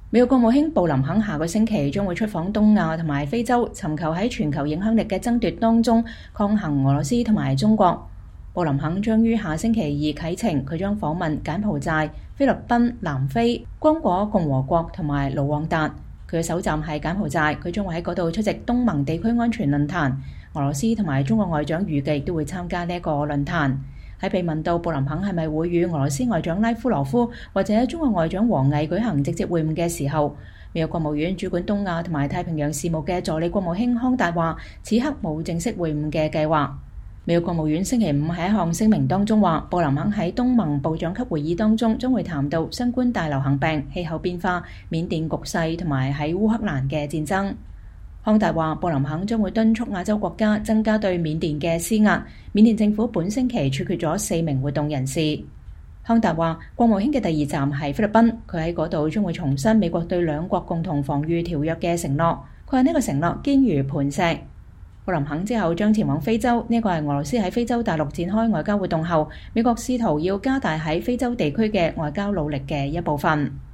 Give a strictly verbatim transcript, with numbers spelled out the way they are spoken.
美國國務卿布林肯下個星期將會出訪東亞同埋非洲，尋求喺全球影響力嘅爭奪當中抗衡俄羅斯同埋中國。布林肯將於下星期二啟程，佢將訪問柬埔寨、菲律賓、南非、剛果共和國同埋盧旺達。佢嘅首站係柬埔寨，佢將會喺嗰度出席東盟地區安全論壇。俄羅斯同埋中國外長預計都會參加呢一個論壇。喺被問到布林肯係咪會與俄羅斯外長拉夫羅夫或者中國外長王毅舉行直接會晤嘅時候，美國國務院主管東亞同埋太平洋事務嘅助理國務卿康達話，此刻冇正式會晤嘅計劃。美國國務院星期五喺一項聲明當中話，布林肯喺東盟部長級會議當中將會談到新冠大流行病、氣候變化、緬甸局勢同埋喺烏克蘭嘅戰爭。康達話，布林肯將會敦促亞洲國家增加對緬甸嘅施壓。緬甸政府本星期處決咗四名活動人士。康達話，國務卿嘅第二站係菲律賓，佢喺嗰度將會重申美國對兩國共同防禦條約嘅承諾。佢話呢個承諾堅如磐石。布林肯之後將前往非洲，呢個係俄羅斯喺非洲大陸展開外交活動後，美國試圖要加大喺非洲地區嘅外交努力嘅一部分。